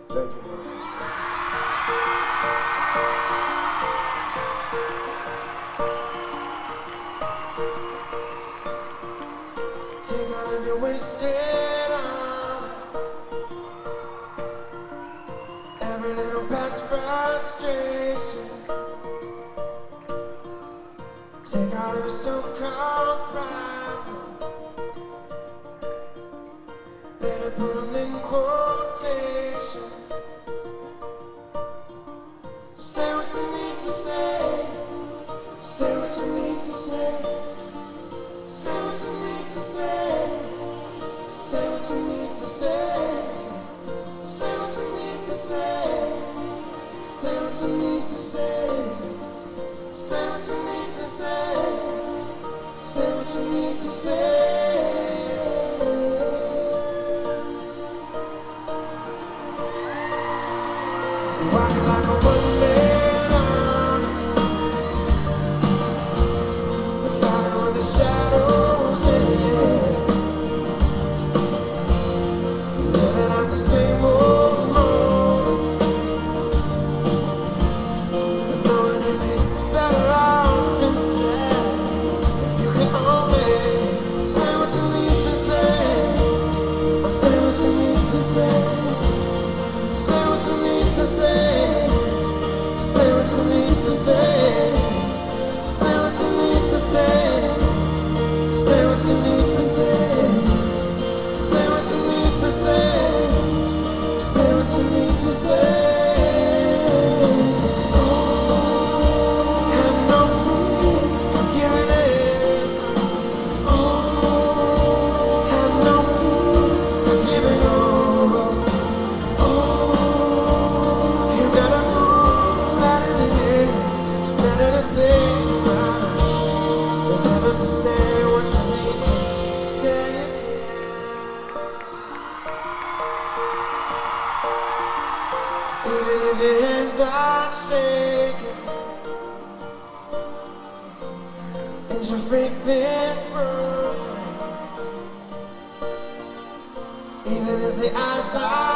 Thank you. Take all of your wasted on every little past frustration. Take all of your so-called problems, let her put them in quotation. Say what you need to say, say what you need to say. Say what you need to say, say what you need to say, say what you need to say, say what you need to say, say what you need to say, say what you need to say. Walking like a one-man army, fighting with the shadows in it. Living out the same old moment, but knowing you'd be better off instead. If you can only say what you need to say, or say what you need to say. Say what you need to say, say what you need to say, say what you need to say, say what you need to say, say what you need to say, say what you need to say. Oh, have no fear for giving in. Oh, have no fear for giving over. You gotta know that in the end, it's better to say goodbye than never to say what you need to say again. Even if your hands are shaking and your faith is broken, even as the eyes are